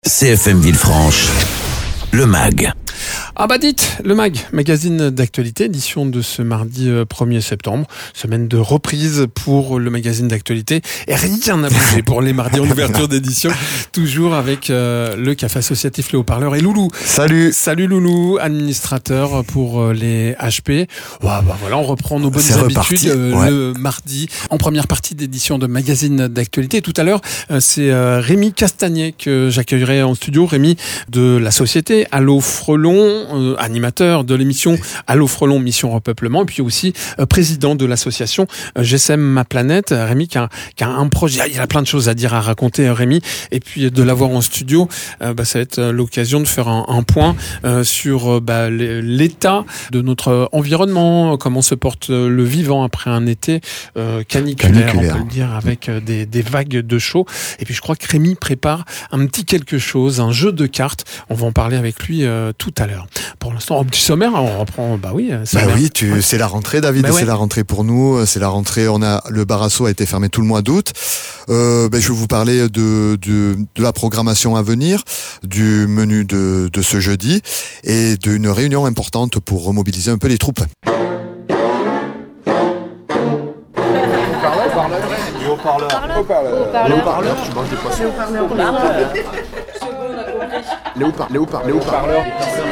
CFM Villefranche, le MAG. Ah bah dites, le MAG, magazine d'actualité, édition de ce mardi 1er septembre, semaine de reprise pour le magazine d'actualité. Et rien n'a bougé pour les mardis en ouverture d'édition, toujours avec le café associatif Les Haut-Parleurs et Loulou. Salut Loulou, administrateur pour les HP. Bah voilà, on reprend nos bonnes habitudes le mardi en première partie d'édition de magazine d'actualité. Tout à l'heure, c'est Rémi Castagnet que j'accueillerai en studio. Rémi de la société Allo Frelon, animateur de l'émission Allo Frelon Mission Repeuplement, et puis aussi président de l'association GSM Ma Planète. Rémi qui a un projet, il y a plein de choses à dire, à raconter, Rémi, et puis de l'avoir en studio, ça va être l'occasion de faire un point sur l'état de notre environnement, comment se porte le vivant après un été caniculaire, on peut le dire, avec des vagues de chaud. Et puis je crois que Rémi prépare un petit quelque chose, un jeu de cartes. On va en parler avec lui tout à l'heure. Pour l'instant, un petit sommaire, on reprend. C'est la rentrée, David. C'est la rentrée pour nous. C'est la rentrée. Le Barasso a été fermé tout le mois d'août. Je vais vous parler de la programmation à venir, du menu de ce jeudi et d'une réunion importante pour remobiliser un peu les troupes. Les haut-parleurs.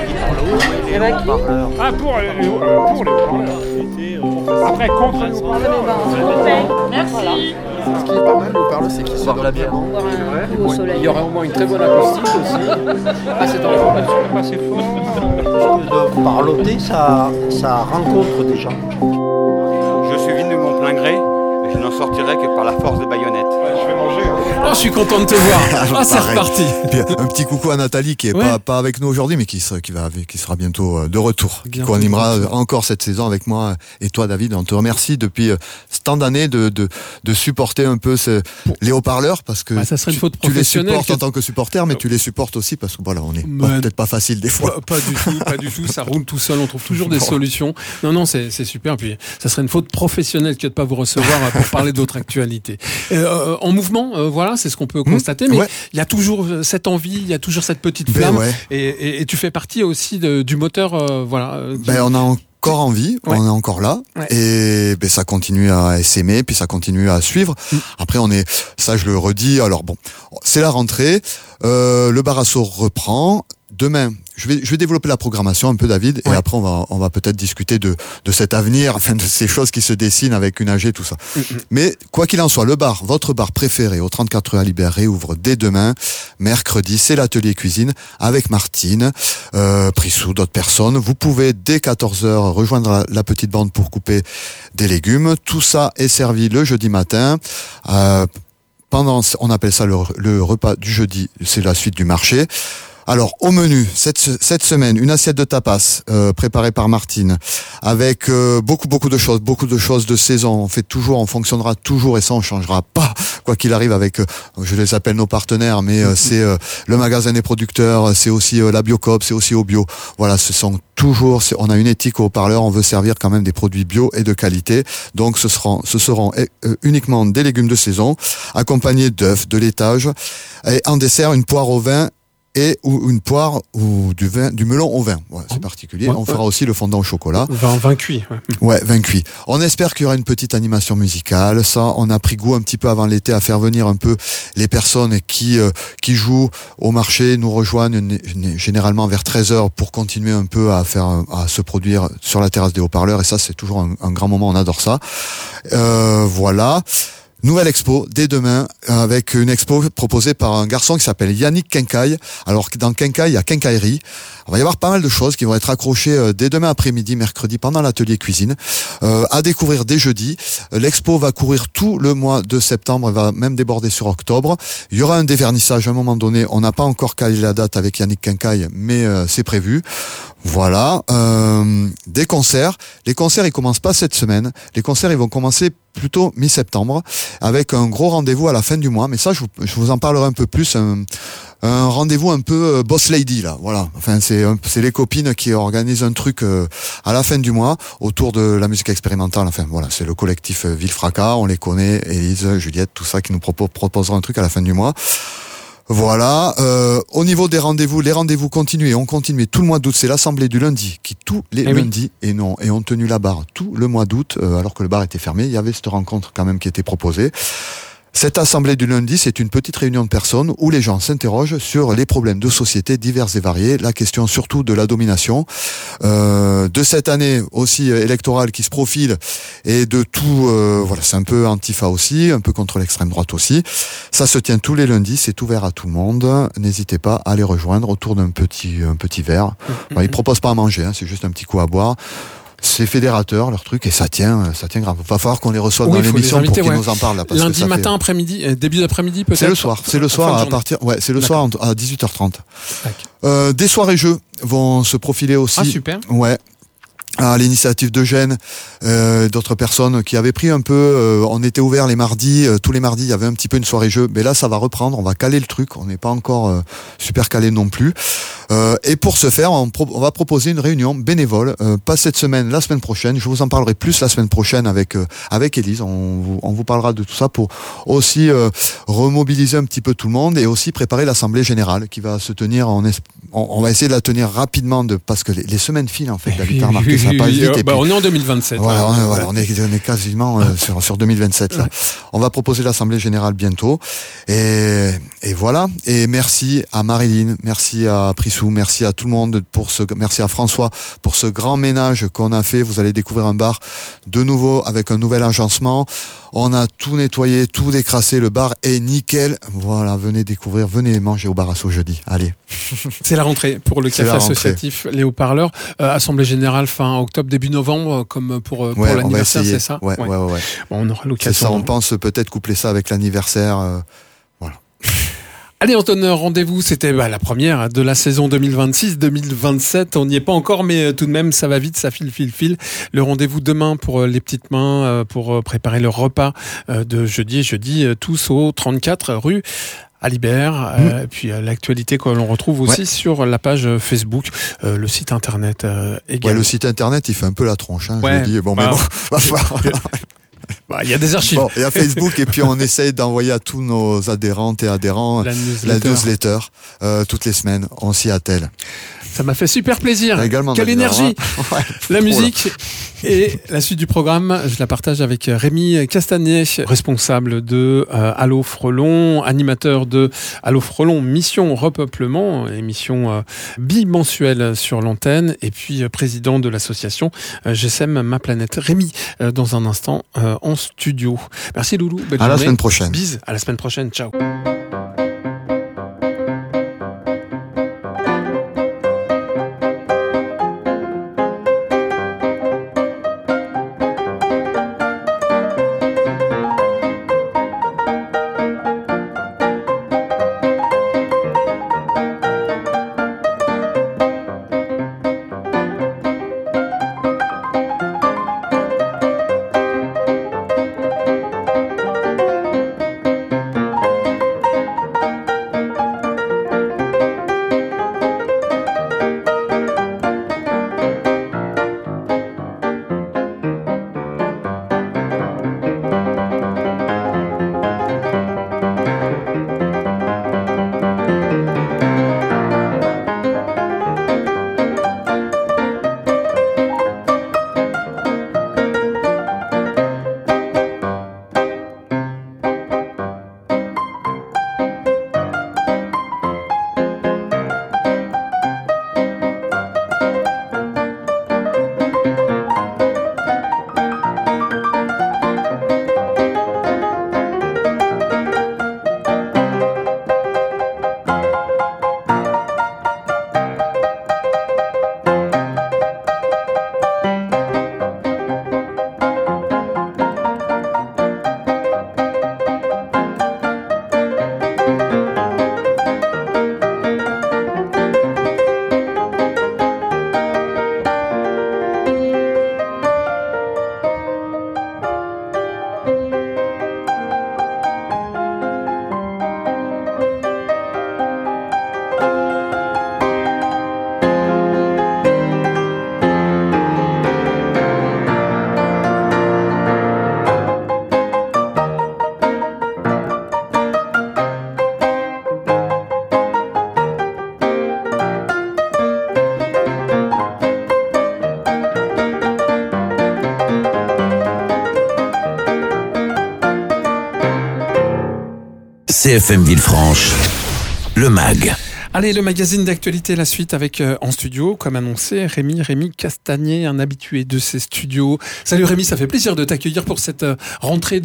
Ah, pour les haut-parleurs. Après, contre les haut-parleurs. Merci. Ce qui est pas mal, le haut-parleur, c'est qu'il se donne bien. Il y aura au moins une très bonne acoustique aussi. Ah, c'est en fond, là-dessus, pas assez fort. De parloter, ça rencontre des gens. Je suis venu de mon plein gré, mais je n'en sortirai que par la force des baïonnettes. Je vais manger. Oh, je suis content de te voir. C'est reparti. Puis, un petit coucou à Nathalie qui est pas avec nous aujourd'hui, mais qui sera bientôt de retour, qui co-animera encore cette saison avec moi et toi, David. On te remercie depuis tant d'années de supporter un peu les haut-parleurs, parce que ça serait une faute tu les professionnelle supportes en tant que supporter, mais tu les supportes aussi parce que voilà, on est peut-être pas facile des fois. Pas du tout. Ça roule tout seul. On trouve toujours des solutions. Non, c'est super. Puis ça serait une faute professionnelle que de pas vous recevoir pour parler de votre actualité. En mouvement, voilà, c'est ce qu'on peut constater. Mais il y a toujours cette envie, il y a toujours cette petite flamme. Et tu fais partie aussi du moteur. On a encore envie, on est encore là, et ça continue à s'aimer, puis ça continue à suivre. Après, ça je le redis. Alors bon, c'est la rentrée, le Barasso reprend. Demain, je vais développer la programmation un peu, David, et après on va peut-être discuter de cet avenir, enfin de ces choses qui se dessinent avec une AG, tout ça. Mais quoi qu'il en soit, votre bar préféré au 34 rue Alibert réouvre dès demain. Mercredi, c'est l'atelier cuisine avec Martine, Prissou, d'autres personnes. Vous pouvez dès 14h rejoindre la petite bande pour couper des légumes. Tout ça est servi le jeudi matin. On appelle ça le repas du jeudi, c'est la suite du marché. Alors, au menu, cette semaine, une assiette de tapas préparée par Martine, avec beaucoup de choses de saison. On fonctionnera toujours, et ça on changera pas, quoi qu'il arrive, avec, je les appelle nos partenaires, mais c'est le magasin des producteurs, c'est aussi la Biocoop, c'est aussi au bio. Voilà, on a une éthique au haut-parleur, on veut servir quand même des produits bio et de qualité. Donc ce seront uniquement des légumes de saison, accompagnés d'œufs, de laitage, et en dessert, une poire au vin, ou une poire ou du melon au vin. C'est particulier. On fera aussi le fondant au chocolat. Vin cuit. Vin cuit. On espère qu'il y aura une petite animation musicale. Ça, on a pris goût un petit peu avant l'été à faire venir un peu les personnes qui jouent au marché, nous rejoignent généralement vers 13h pour continuer un peu à se produire sur la terrasse des haut-parleurs. Et ça, c'est toujours un grand moment. On adore ça. Voilà. Nouvelle expo dès demain, avec une expo proposée par un garçon qui s'appelle Yannick Quincaille. Alors dans Quincaille, il y a quincaillerie. Il va y avoir pas mal de choses qui vont être accrochées dès demain après-midi, mercredi, pendant l'atelier cuisine, à découvrir dès jeudi. L'expo va courir tout le mois de septembre, elle va même déborder sur octobre. Il y aura un dévernissage à un moment donné. On n'a pas encore calé la date avec Yannick Quincaille, mais c'est prévu. Voilà. Des concerts. Les concerts, ils commencent pas cette semaine. Les concerts, ils vont commencer plutôt mi-septembre, avec un gros rendez-vous à la fin du mois. Mais ça, je vous en parlerai un peu plus. Un rendez-vous un peu boss lady, là. Voilà. Enfin, c'est les copines qui organisent un truc à la fin du mois autour de la musique expérimentale. Enfin, voilà, c'est le collectif Villefracas. On les connaît, Élise, Juliette, tout ça, qui nous proposera un truc à la fin du mois. Voilà. Au niveau des rendez-vous, les rendez-vous continuent et ont continué tout le mois d'août. C'est l'assemblée du lundi qui tous les lundis et ont tenu la barre tout le mois d'août, alors que le bar était fermé. Il y avait cette rencontre quand même qui était proposée. Cette assemblée du lundi, c'est une petite réunion de personnes où les gens s'interrogent sur les problèmes de société divers et variés, la question surtout de la domination, de cette année aussi électorale qui se profile et de tout, voilà, c'est un peu antifa aussi, un peu contre l'extrême droite aussi. Ça se tient tous les lundis, c'est ouvert à tout le monde. N'hésitez pas à les rejoindre autour d'un petit verre. Enfin, ils proposent pas à manger, c'est juste un petit coup à boire. C'est fédérateur leur truc et ça tient grave. Il va falloir qu'on les reçoive dans l'émission pour qu'ils nous en parrent là. Parce lundi que matin, après-midi, début d'après-midi peut-être. C'est le soir à partir. Ouais, c'est le soir à 18h30. Des soirées jeux vont se profiler aussi. Ah super. Ouais. À l'initiative d'Eugène, d'autres personnes qui avaient pris un peu, on était ouvert les mardis, tous les mardis il y avait un petit peu une soirée jeu, mais là ça va reprendre, on va caler le truc, on n'est pas encore super calé non plus, et pour ce faire on va proposer une réunion bénévole, pas cette semaine, la semaine prochaine, je vous en parlerai plus la semaine prochaine avec Élise, on vous parlera de tout ça pour aussi remobiliser un petit peu tout le monde et aussi préparer l'assemblée générale qui va se tenir, on va essayer de la tenir rapidement parce que les semaines filent en fait, David, t'as remarqué ça. On est en 2027. Voilà, on est quasiment sur 2027 là. On va proposer l'assemblée générale bientôt. Et voilà. Et merci à Marilyn, merci à Prissou, merci à tout le monde merci à François pour ce grand ménage qu'on a fait. Vous allez découvrir un bar de nouveau avec un nouvel agencement. On a tout nettoyé, tout décrassé. Le bar est nickel. Voilà, venez découvrir, venez manger au bar Asso jeudi. Allez. C'est la rentrée pour le café associatif Les Haut-Parleurs. Assemblée générale fin octobre, début novembre, comme pour l'anniversaire, c'est ça? Ouais. Bon, on aura l'occasion. C'est ça, on pense peut-être coupler ça avec l'anniversaire. Voilà. Allez, on donne rendez-vous. C'était la première de la saison 2026-2027. On n'y est pas encore, mais tout de même, ça va vite, ça file. Le rendez-vous demain pour les petites mains, pour préparer le repas de jeudi, tous au 34 rue Alibert, puis l'actualité que l'on retrouve aussi sur la page Facebook, le site internet également. Ouais, le site internet, il fait un peu la tronche. Je dis, il y a des archives. Bon, il y a Facebook et puis on essaye d'envoyer à tous nos adhérentes et adhérents la newsletter toutes les semaines. On s'y attelle. Ça m'a fait super plaisir. Également, quelle énergie. La musique et la suite du programme, je la partage avec Rémi Castagnet, responsable de Allo Frelon, animateur de Allo Frelon Mission Repeuplement, émission bimensuelle sur l'antenne, et puis président de l'association GSM Ma Planète. Rémi, dans un instant, en studio. Merci Loulou. Belle journée. La semaine prochaine. Bise. À la semaine prochaine. Ciao. CFM Villefranche, le MAG. Allez, le magazine d'actualité, la suite avec en studio, comme annoncé, Rémi Castagnet, un habitué de ces studios. Salut Rémi, ça fait plaisir de t'accueillir pour cette rentrée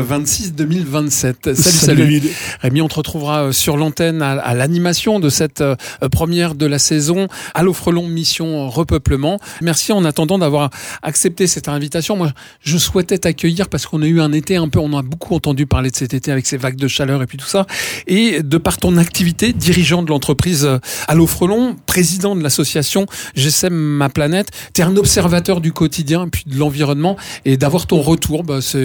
2026-2027. Salut. Rémi, on te retrouvera sur l'antenne à l'animation de cette première de la saison, Allô Frelon, mission repeuplement. Merci en attendant d'avoir accepté cette invitation. Moi, je souhaitais t'accueillir parce qu'on a eu un été un peu, on a beaucoup entendu parler de cet été avec ces vagues de chaleur et puis tout ça. Et de par ton activité, dirigeant de l'entreprise Allô Frelon, président de l'association GSM Ma Planète, tu es un observateur du quotidien et puis de l'environnement, et d'avoir ton retour,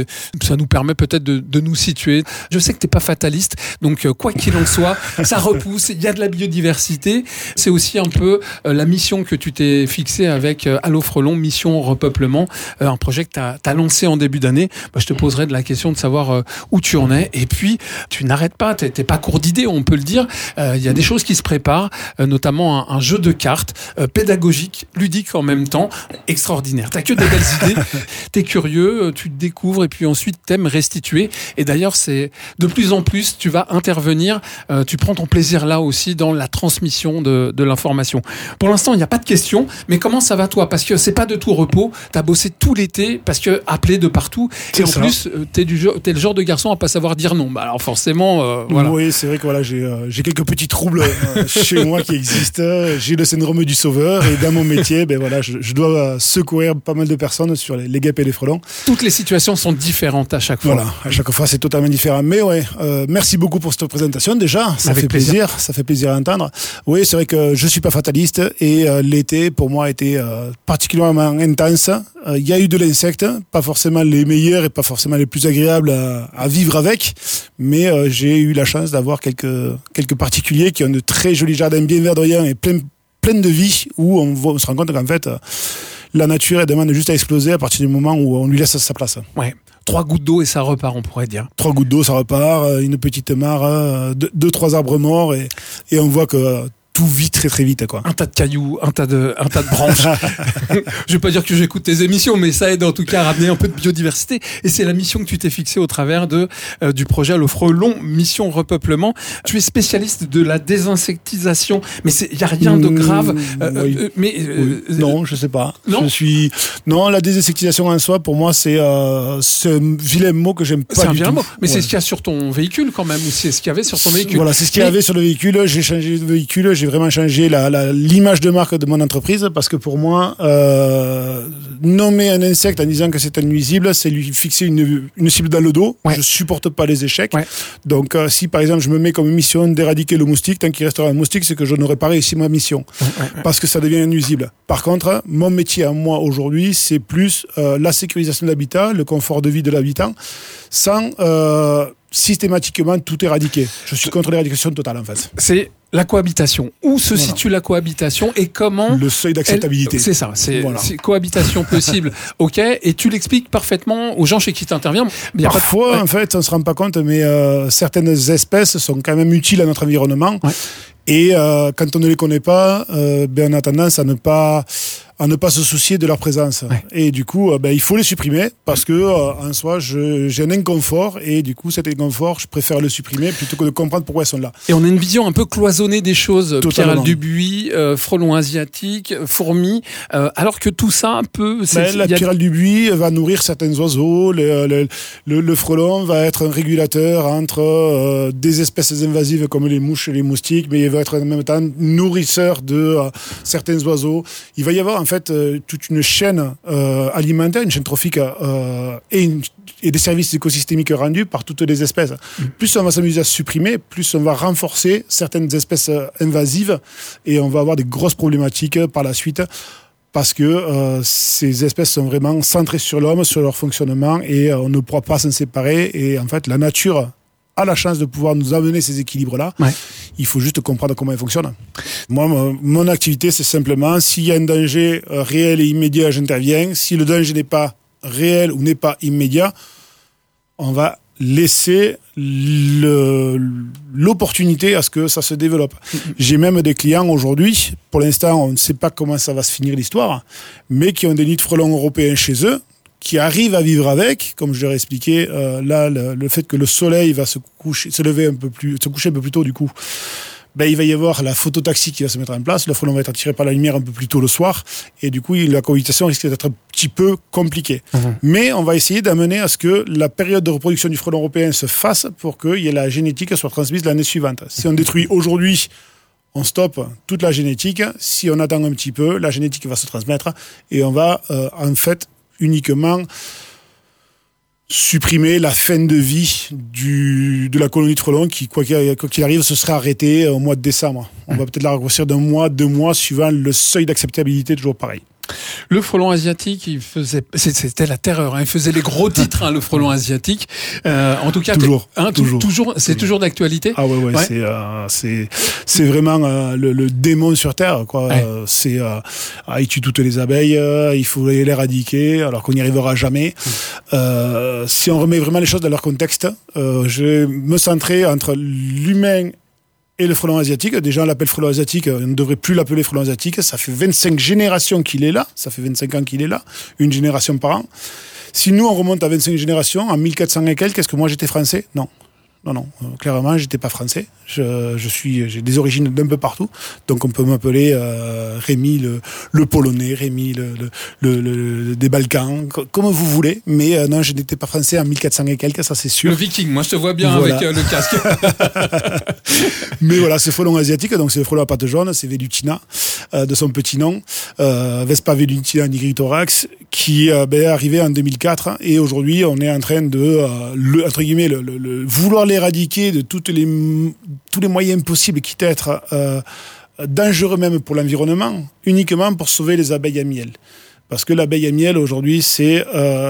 ça nous permet peut-être de nous situer. Je sais que tu n'es pas fataliste, donc quoi qu'il en soit, ça repousse, il y a de la biodiversité. C'est aussi un peu la mission que tu t'es fixée avec Allô Frelon, mission repeuplement, un projet que tu as lancé en début d'année. Je te poserai de la question de savoir où tu en es, et puis tu n'arrêtes pas, tu n'es pas court d'idées, on peut le dire. Il y a des choses qui se prépare, notamment un jeu de cartes pédagogique, ludique en même temps, extraordinaire. T'as que des belles idées, t'es curieux, tu te découvres et puis ensuite t'aimes restituer. Et d'ailleurs, c'est de plus en plus, tu vas intervenir, tu prends ton plaisir là aussi dans la transmission de l'information. Pour l'instant, il n'y a pas de questions, mais comment ça va toi? Parce que c'est pas de tout repos, t'as bossé tout l'été, parce que appelé de partout, et en plus, t'es le genre de garçon à pas savoir dire non. Alors forcément, voilà. Oui, c'est vrai que voilà, j'ai quelques petits troubles chez moi qui existe. J'ai le syndrome du sauveur, et dans mon métier, je dois secourir pas mal de personnes sur les guêpes et les frelons. Toutes les situations sont différentes à chaque fois. Voilà, à chaque fois c'est totalement différent. Mais ouais, merci beaucoup pour cette présentation déjà. Ça fait plaisir à entendre. Oui, c'est vrai que je suis pas fataliste, et l'été pour moi a été particulièrement intense. Il y a eu de l'insecte, pas forcément les meilleurs et pas forcément les plus agréables à vivre avec, mais j'ai eu la chance d'avoir quelques particuliers qui ont de très jolis jardins bien verdoyants et plein de vie, où on se rend compte qu'en fait la nature demande juste à exploser à partir du moment où on lui laisse sa place. Ouais. 3 gouttes d'eau et ça repart, on pourrait dire. 3 gouttes d'eau, ça repart, une petite mare, 2-3 arbres morts, et on voit que tout vit très très vite, quoi. Un tas de cailloux, un tas de branches. Je vais pas dire que j'écoute tes émissions, mais ça aide en tout cas à ramener un peu de biodiversité. Et c'est la mission que tu t'es fixée au travers du projet Allô Frelon, mission repeuplement. Tu es spécialiste de la désinsectisation, mais il y a rien de grave. Oui. Non, je sais pas. Non, la désinsectisation en soi, pour moi, c'est un vilain mot que j'aime pas. C'est un vilain mot, mais c'est ce qu'il y a sur ton véhicule quand même, ou c'est ce qu'il y avait sur ton véhicule. Voilà, c'est ce qu'il y avait sur le véhicule. J'ai changé de véhicule. J'ai vraiment changé l'image de marque de mon entreprise, parce que pour moi, nommer un insecte en disant que c'est un nuisible, c'est lui fixer une cible dans le dos. Ouais. Je supporte pas les échecs. Ouais. Donc, si par exemple je me mets comme mission d'éradiquer le moustique, tant qu'il restera un moustique, c'est que je n'aurai pas réussi ma mission, parce que ça devient un nuisible. Par contre, mon métier à moi aujourd'hui, c'est plus la sécurisation de l'habitat, le confort de vie de l'habitant, sans systématiquement tout éradiquer. Je suis contre l'éradication totale, en fait. C'est la cohabitation. Où se situe la cohabitation et comment... Le seuil d'acceptabilité. C'est ça. C'est cohabitation possible. OK. Et tu l'expliques parfaitement aux gens chez qui tu interviens. Parfois, en fait, on ne se rend pas compte, mais certaines espèces sont quand même utiles à notre environnement. Ouais. Et quand on ne les connaît pas, on a tendance à ne pas se soucier de leur présence. Ouais. Et du coup, il faut les supprimer, parce que en soi, j'ai un inconfort, et du coup, cet inconfort, je préfère le supprimer plutôt que de comprendre pourquoi elles sont là. Et on a une vision un peu cloisonnée des choses. Pierre Dubuis, frelons asiatiques, fourmis, alors que tout ça peut... La pyrale du buis va nourrir certains oiseaux, le frelon va être un régulateur entre des espèces invasives comme les mouches et les moustiques, mais il va être en même temps nourrisseur de certains oiseaux. Il va y avoir en fait toute une chaîne alimentaire, une chaîne trophique et des services écosystémiques rendus par toutes les espèces. Plus on va s'amuser à supprimer, plus on va renforcer certaines espèces invasives, et on va avoir des grosses problématiques par la suite, parce que ces espèces sont vraiment centrées sur l'homme, sur leur fonctionnement, et on ne pourra pas s'en séparer. Et en fait, la nature a la chance de pouvoir nous amener ces équilibres-là. Ouais. Il faut juste comprendre comment ils fonctionnent. Moi, mon activité, c'est simplement, s'il y a un danger réel et immédiat, j'interviens. Si le danger n'est pas réel ou n'est pas immédiat, on va laisser l'opportunité à ce que ça se développe. J'ai même des clients aujourd'hui, pour l'instant, on ne sait pas comment ça va se finir l'histoire, mais qui ont des nids de frelons européens chez eux, qui arrivent à vivre avec, comme je l'ai expliqué, le fait que le soleil va se coucher un peu plus tôt du coup, il va y avoir la phototaxie qui va se mettre en place, le frelon va être attiré par la lumière un peu plus tôt le soir, et du coup la cohabitation risque d'être un petit peu compliquée. Mais on va essayer d'amener à ce que la période de reproduction du frelon européen se fasse pour qu'il y ait la génétique soit transmise l'année suivante. Si on détruit aujourd'hui, on stoppe toute la génétique. Si on attend un petit peu, la génétique va se transmettre et on va en fait uniquement supprimer la fin de vie de la colonie de frelons qui, quoi qu'il arrive, se sera arrêtée au mois de décembre. On va peut-être la raccourcir d'un mois, 2 mois, suivant le seuil d'acceptabilité, toujours pareil. Le frelon asiatique, c'était la terreur. Il faisait les gros titres, le frelon asiatique. En tout cas, toujours, c'est toujours d'actualité. Ah ouais. C'est vraiment le démon sur terre, quoi. Ouais. Il tue toutes les abeilles. Il faut l'éradiquer, alors qu'on n'y arrivera jamais. Si on remet vraiment les choses dans leur contexte, je vais me centrer entre l'humain et le frelon asiatique. Déjà, on l'appelle frelon asiatique, on ne devrait plus l'appeler frelon asiatique. Ça fait 25 générations qu'il est là. Ça fait 25 ans qu'il est là. Une génération par an. Si nous, on remonte à 25 générations, en 1400 et quelques, est-ce que moi j'étais français ? Non. Clairement, j'étais pas français. J'ai des origines d'un peu partout. Donc, on peut m'appeler Rémi le Polonais, Rémi des Balkans, comme vous voulez. Mais non, je n'étais pas français en 1400 et quelques, ça c'est sûr. Le Viking, moi je te vois bien avec le casque. Mais voilà, c'est frelon asiatique, donc c'est le frelon à pattes jaunes, c'est Velutina, de son petit nom, Vespa Velutina nigrithorax, qui est arrivé en 2004. Et aujourd'hui, on est en train de, entre guillemets, vouloir l'éradiquer de tous les moyens possibles, quitte à être dangereux même pour l'environnement, uniquement pour sauver les abeilles à miel. Parce que l'abeille à miel, aujourd'hui, c'est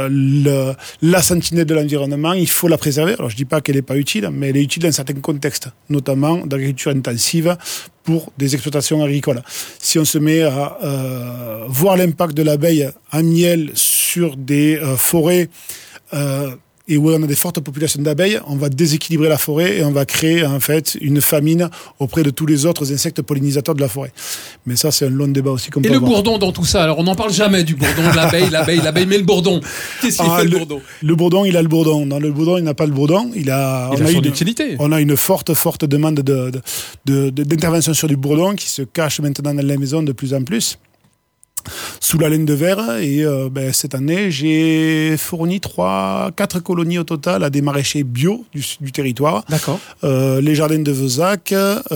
la sentinelle de l'environnement. Il faut la préserver. Alors, je dis pas qu'elle n'est pas utile, mais elle est utile dans certains contextes, notamment d'agriculture intensive pour des exploitations agricoles. Si on se met à voir l'impact de l'abeille à miel sur des forêts et où on a des fortes populations d'abeilles, on va déséquilibrer la forêt et on va créer en fait une famine auprès de tous les autres insectes pollinisateurs de la forêt. Mais ça, c'est un long débat aussi. Et le bourdon dans tout ça, alors on n'en parle jamais du bourdon, de l'abeille, mais le bourdon, qu'est-ce qu'il fait le bourdon ? Le bourdon, il a le bourdon. Dans le bourdon, il n'a pas le bourdon. Il a son utilité. On a une forte demande d'intervention sur du bourdon qui se cache maintenant dans la maison de plus en plus, sous la laine de verre. Et cette année, j'ai fourni 3-4 colonies au total à des maraîchers bio du territoire. D'accord. Les jardins de Vezac,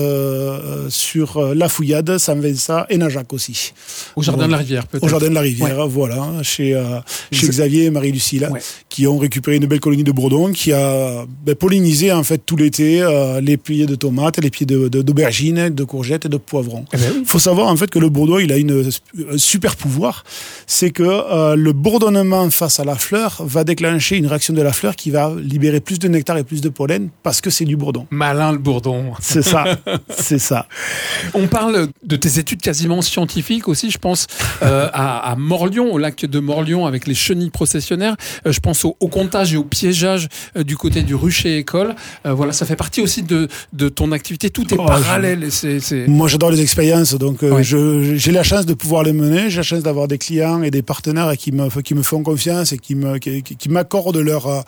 sur La Fouillade, Saint-Vincent et Najac aussi. Au jardin de la Rivière, peut-être. Au jardin de la Rivière, voilà, chez Xavier et Marie-Lucille, qui ont récupéré une belle colonie de bourdon qui a pollinisé en fait tout l'été les pieds de tomates, les pieds d'aubergines, de courgettes et de poivrons. Faut savoir en fait que le bourdon, il a un super pouvoir, c'est que le bourdonnement face à la fleur va déclencher une réaction de la fleur qui va libérer plus de nectar et plus de pollen parce que c'est du bourdon. Malin le bourdon. C'est ça, c'est ça. On parle de tes études quasiment scientifiques aussi, je pense à Morlion, au lac de Morlion avec les chenilles processionnaires. Je pense au comptage et au piégeage du côté du rucher école. Voilà, ça fait partie aussi de ton activité. Tout est parallèle. Moi, j'adore les expériences, donc j'ai la chance de pouvoir les mener. J'ai la chance d'avoir des clients et des partenaires qui me font confiance et qui m'accordent leur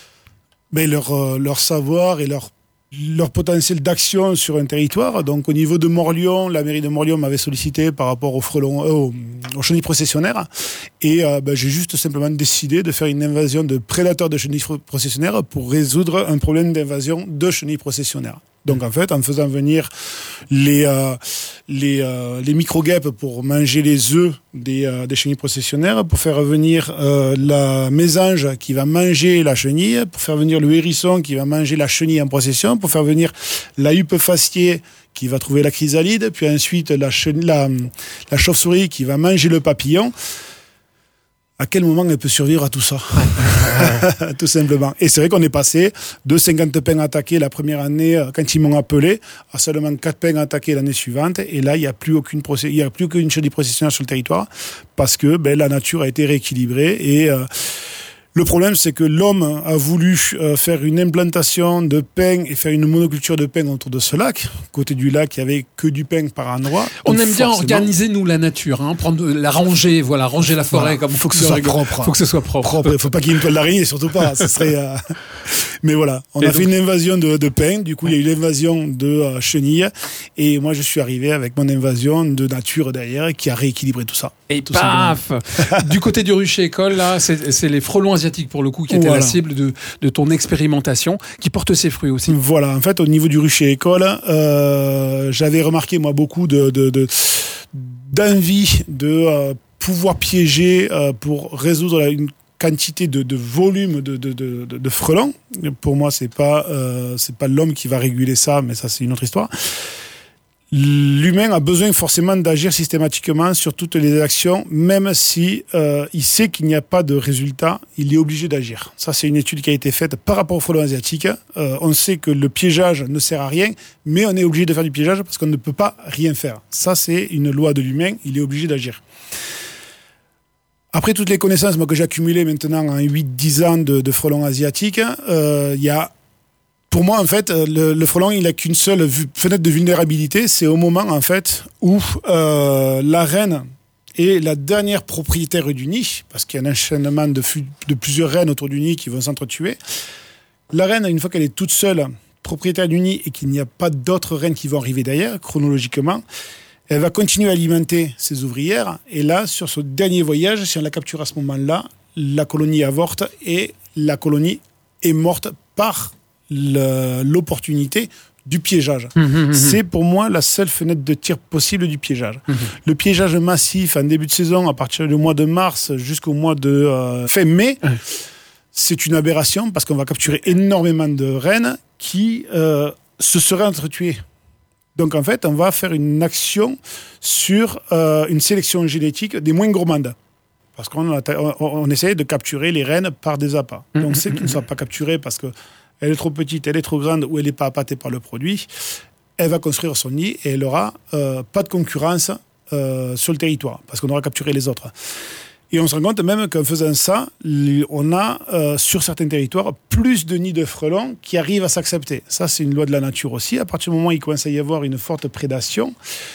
savoir et leur potentiel d'action sur un territoire. Donc au niveau de Morlion, la mairie de Morlion m'avait sollicité par rapport aux chenilles processionnaires et j'ai juste simplement décidé de faire une invasion de prédateurs de chenilles processionnaires pour résoudre un problème d'invasion de chenilles processionnaires. Donc en fait, en faisant venir les micro-guêpes pour manger les œufs des chenilles processionnaires, pour faire venir la mésange qui va manger la chenille, pour faire venir le hérisson qui va manger la chenille en procession, pour faire venir la huppe fastier qui va trouver la chrysalide, puis ensuite la chauve-souris qui va manger le papillon. À quel moment elle peut survivre à tout ça? Tout simplement. Et c'est vrai qu'on est passé de 50 pins attaqués la première année quand ils m'ont appelé à seulement 4 pins attaqués l'année suivante. Et là, il n'y a plus aucune chenille processionnaire sur le territoire parce que la nature a été rééquilibrée et Le problème, c'est que l'homme a voulu faire une implantation de pin et faire une monoculture de pin autour de ce lac. Côté du lac, il y avait que du pin par endroit. On aime bien organiser, nous, la nature, prendre la ranger, ranger la forêt. Comme il faut que ce soit propre. Faut que ce soit propre. Il faut pas qu'il y ait une toile d'araignée, surtout pas. Ce serait, Mais voilà, on a fait une invasion de pin. Du coup, il y a eu l'invasion de chenilles. Et moi, je suis arrivé avec mon invasion de nature derrière qui a rééquilibré tout ça. Et paf Du côté du rucher école, là, c'est les frelons asiatiques, pour le coup, qui étaient la cible de ton expérimentation, qui portent ses fruits aussi. Voilà, en fait, au niveau du rucher école, j'avais remarqué, moi, beaucoup d'envie de pouvoir piéger pour résoudre une quantité de volume de frelons. Pour moi, c'est pas l'homme qui va réguler ça, mais ça, c'est une autre histoire. L'humain a besoin forcément d'agir systématiquement sur toutes les actions, même si il sait qu'il n'y a pas de résultat, il est obligé d'agir. Ça, c'est une étude qui a été faite par rapport aux frelons asiatiques. On sait que le piégeage ne sert à rien, mais on est obligé de faire du piégeage parce qu'on ne peut pas rien faire. Ça, c'est une loi de l'humain, il est obligé d'agir. Après toutes les connaissances que j'ai accumulées maintenant en 8-10 ans de frelons asiatiques, il y a... Pour moi, en fait, le frelon, il n'a qu'une seule fenêtre de vulnérabilité. C'est au moment, en fait, où la reine est la dernière propriétaire du nid, parce qu'il y a un enchaînement de plusieurs reines autour du nid qui vont s'entretuer. La reine, une fois qu'elle est toute seule propriétaire du nid et qu'il n'y a pas d'autres reines qui vont arriver derrière, chronologiquement, elle va continuer à alimenter ses ouvrières. Et là, sur ce dernier voyage, si on la capture à ce moment-là, la colonie avorte et la colonie est morte par l'opportunité du piégeage. C'est pour moi la seule fenêtre de tir possible du piégeage. Le piégeage massif en début de saison, à partir du mois de mars jusqu'au mois de fin mai, c'est une aberration parce qu'on va capturer énormément de reines qui se seraient entretuées. Donc en fait, on va faire une action sur une sélection génétique des moins gourmandes. Parce qu'on essaie de capturer les reines par des appâts. Donc celles qui ne sont pas capturées parce que elle est trop petite, elle est trop grande ou elle n'est pas appâtée par le produit, elle va construire son nid et elle n'aura pas de concurrence sur le territoire parce qu'on aura capturé les autres. Et on se rend compte même qu'en faisant ça, on a sur certains territoires plus de nids de frelons qui arrivent à s'accepter. Ça, c'est une loi de la nature aussi. À partir du moment où il commence à y avoir une forte prédation,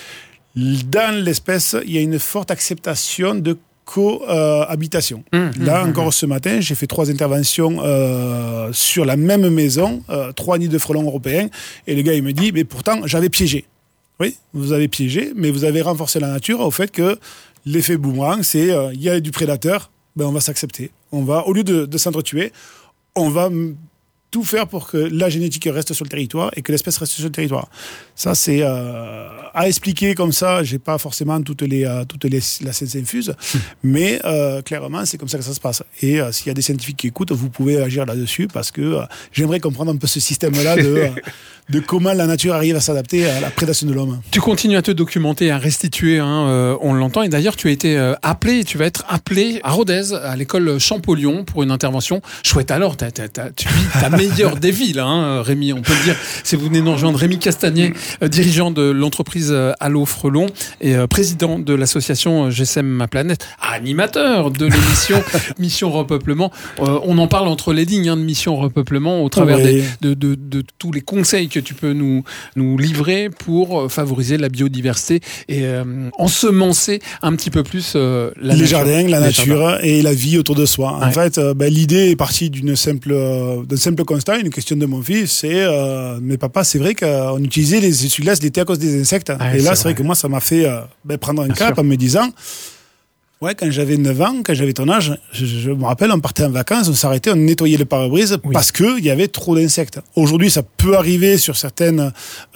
dans l'espèce, il y a une forte acceptation de cohabitation. Là, encore ce matin, j'ai fait 3 interventions sur la même maison, 3 nids de frelons européens, et le gars, il me dit, mais pourtant, j'avais piégé. Oui, vous avez piégé, mais vous avez renforcé la nature au fait que l'effet boomerang, c'est, il y a du prédateur, on va s'accepter. On va, au lieu de s'entretuer, on va tout faire pour que la génétique reste sur le territoire et que l'espèce reste sur le territoire. Ça, c'est à expliquer comme ça. J'ai pas forcément toutes les la science infuse, mais clairement, c'est comme ça que ça se passe. Et s'il y a des scientifiques qui écoutent, vous pouvez agir là-dessus parce que j'aimerais comprendre un peu ce système-là de comment la nature arrive à s'adapter à la prédation de l'homme. Tu continues à te documenter, à restituer, on l'entend. Et d'ailleurs, tu vas être appelé à Rodez, à l'école Champollion, pour une intervention chouette. Alors, tu vis ta meilleure des villes, Rémi, on peut le dire. Si vous venez nous rejoindre, Rémi Castagnet, dirigeant de l'entreprise Allo Frelon et président de l'association GSM Ma Planète, animateur de l'émission Mission Repeuplement. On en parle entre les lignes de Mission Repeuplement au travers de tous les conseils que tu peux nous livrer pour favoriser la biodiversité et ensemencer un petit peu plus les jardins, la nature et la vie autour de soi. En fait, l'idée est partie d'un simple constat, une question de mon fils, c'est mais papa, c'est vrai qu'on utilisait les essuie-glaces l'été à cause des insectes. Et là, c'est vrai que moi, ça m'a fait prendre un cap en me disant, quand j'avais 9 ans, quand j'avais ton âge, je me rappelle, on partait en vacances, on s'arrêtait, on nettoyait le pare-brise parce qu'il y avait trop d'insectes. Aujourd'hui, ça peut arriver sur certaines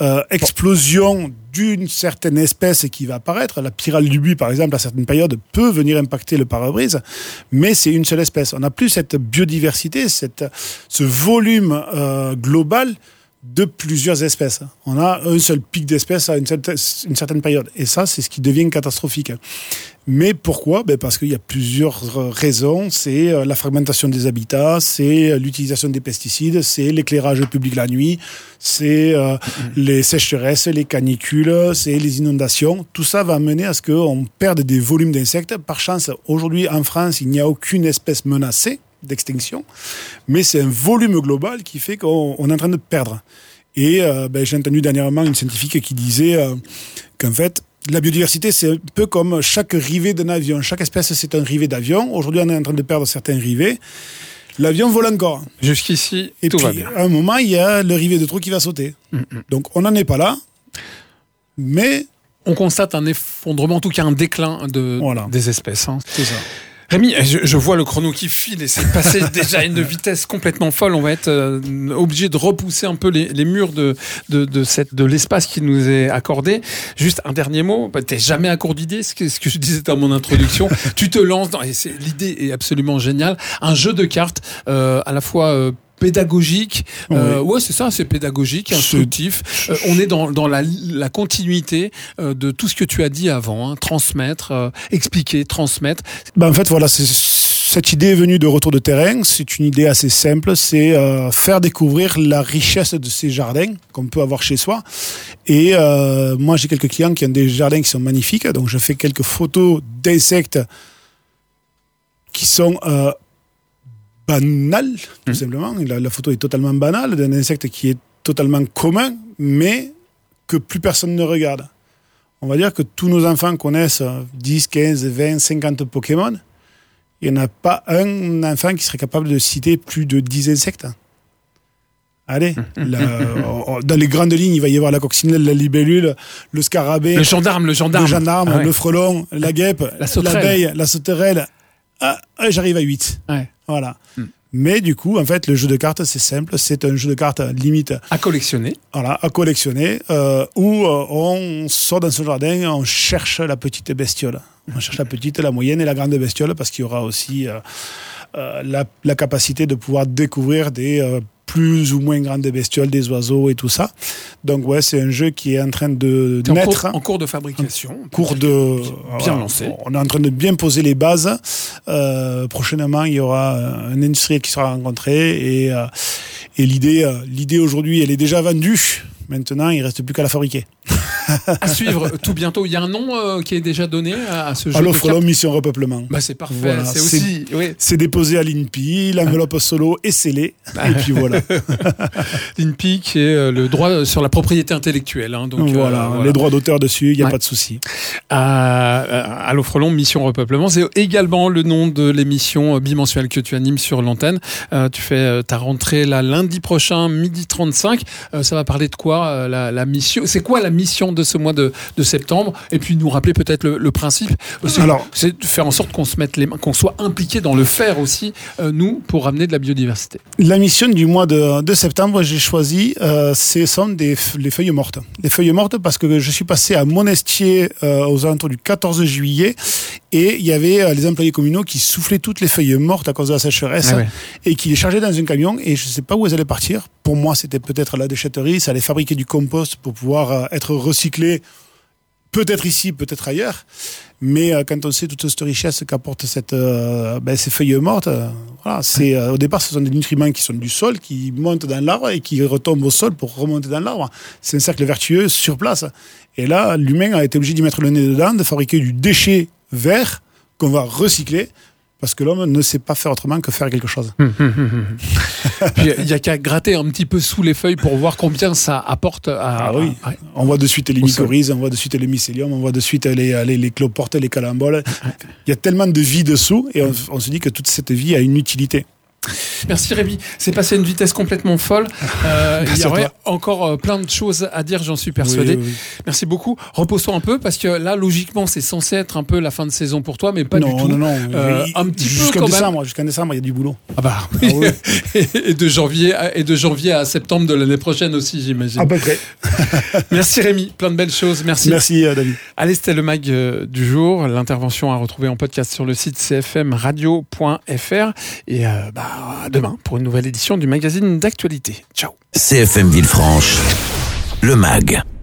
explosions d'une certaine espèce qui va apparaître. La pyrale du buis, par exemple, à certaines périodes, peut venir impacter le pare-brise, mais c'est une seule espèce. On n'a plus cette biodiversité, ce volume global de plusieurs espèces. On a un seul pic d'espèces à une certaine période. Et ça, c'est ce qui devient catastrophique. Mais pourquoi ? Parce qu'il y a plusieurs raisons. C'est la fragmentation des habitats, c'est l'utilisation des pesticides, c'est l'éclairage public la nuit, c'est les sécheresses, les canicules, c'est les inondations. Tout ça va mener à ce qu'on perde des volumes d'insectes. Par chance, aujourd'hui, en France, il n'y a aucune espèce menacée. d'extinction, mais c'est un volume global qui fait qu'on est en train de perdre. Et j'ai entendu dernièrement une scientifique qui disait qu'en fait, la biodiversité, c'est un peu comme chaque rivet d'un avion. Chaque espèce, c'est un rivet d'avion. Aujourd'hui, on est en train de perdre certains rivets. L'avion vole encore. Jusqu'ici, et tout puis, va bien. À un moment, il y a le rivet de trop qui va sauter. Donc, on n'en est pas là, mais... On constate un effondrement, en tout cas un déclin des espèces. Hein. C'est ça. Rémi, je vois le chrono qui file et c'est passé déjà à une vitesse complètement folle. On va être obligé de repousser un peu les murs de l'espace qui nous est accordé. Juste un dernier mot. T'es jamais à court d'idées, ce que je disais dans mon introduction. Tu te lances dans, et l'idée est absolument géniale. Un jeu de cartes à la fois pédagogique, ouais c'est ça, c'est pédagogique, instructif. On est dans la continuité de tout ce que tu as dit avant, hein, transmettre, expliquer, transmettre. En fait voilà, cette idée est venue de Retour de terrain. C'est une idée assez simple, c'est faire découvrir la richesse de ces jardins qu'on peut avoir chez soi. Et moi j'ai quelques clients qui ont des jardins qui sont magnifiques, donc je fais quelques photos d'insectes qui sont banal, tout simplement. La photo est totalement banale, d'un insecte qui est totalement commun, mais que plus personne ne regarde. On va dire que tous nos enfants connaissent 10, 15, 20, 50 Pokémon. Il n'y en a pas un enfant qui serait capable de citer plus de 10 insectes. Allez, dans les grandes lignes, il va y avoir la coccinelle, la libellule, le scarabée, le gendarme, le frelon, la guêpe, l'abeille, la sauterelle. J'arrive à 8. Ouais. Voilà. Mais du coup, en fait, le jeu de cartes, c'est simple. C'est un jeu de cartes limite. À collectionner. Voilà, à collectionner. Où on sort dans ce jardin, on cherche la petite bestiole. On cherche la petite, la moyenne et la grande bestiole parce qu'il y aura aussi la capacité de pouvoir découvrir des plus ou moins grandes bestioles, des oiseaux et tout ça. Donc ouais, c'est un jeu qui est en train de naître. En cours de fabrication. Bien lancé. On est en train de bien poser les bases. Prochainement, il y aura un industriel qui sera rencontré et l'idée aujourd'hui, elle est déjà vendue. Maintenant, il ne reste plus qu'à la fabriquer. À suivre tout bientôt. Il y a un nom qui est déjà donné à ce jeu. Alors, Frelon Mission Repeuplement. C'est parfait. Voilà. C'est déposé à l'INPI, l'enveloppe solo est scellée. Et puis voilà. L'INPI qui est le droit sur la propriété intellectuelle. Hein, donc, voilà, les droits d'auteur dessus, il n'y a pas de souci. Allo Frelon Mission Repeuplement, c'est également le nom de l'émission bimensuelle que tu animes sur l'antenne. Tu fais ta rentrée là, lundi prochain, 12h35. Ça va parler de quoi la mission? C'est quoi la mission de ce mois de septembre? Et puis nous rappeler peut-être le principe. C'est de faire en sorte qu'on se mette les mains, qu'on soit impliqué dans le faire aussi, nous, pour ramener de la biodiversité. La mission du mois de septembre, j'ai choisi, ce sont les feuilles mortes. Les feuilles mortes parce que je suis passé à Monestier aux alentours du 14 juillet et il y avait les employés communaux qui soufflaient toutes les feuilles mortes à cause de la sécheresse et qui les chargeaient dans un camion et je ne sais pas où elles allaient partir. Pour moi, c'était peut-être la déchetterie, ça allait fabriquer du compost pour pouvoir être recyclé, peut-être ici, peut-être ailleurs. Mais quand on sait toute cette richesse qu'apporte ces feuilles mortes, au départ, ce sont des nutriments qui sont du sol, qui montent dans l'arbre et qui retombent au sol pour remonter dans l'arbre. C'est un cercle vertueux sur place. Et là, l'humain a été obligé d'y mettre le nez dedans, de fabriquer du déchet vert qu'on va recycler. Parce que l'homme ne sait pas faire autrement que faire quelque chose. Il n'y a qu'à gratter un petit peu sous les feuilles pour voir combien ça apporte on voit de suite les mycorhizes, on voit de suite les mycéliums, on voit de suite les cloportes, les calamboles. Il y a tellement de vie dessous et on se dit que toute cette vie a une utilité. Merci Rémi, c'est passé à une vitesse complètement folle. Il y aurait encore plein de choses à dire, j'en suis persuadé. Oui. Merci beaucoup. Repose-toi un peu parce que là, logiquement, c'est censé être un peu la fin de saison pour toi, mais pas du tout. Non. Un petit peu quand même. Jusqu'en décembre, il y a du boulot. Oui. Et de janvier à septembre de l'année prochaine aussi, j'imagine. À peu près. Merci Rémi, plein de belles choses. Merci. Merci David. Allez, c'était le mag du jour. L'intervention à retrouver en podcast sur le site cfmradio.fr et à demain pour une nouvelle édition du magazine d'actualité. Ciao. CFM Villefranche, le MAG.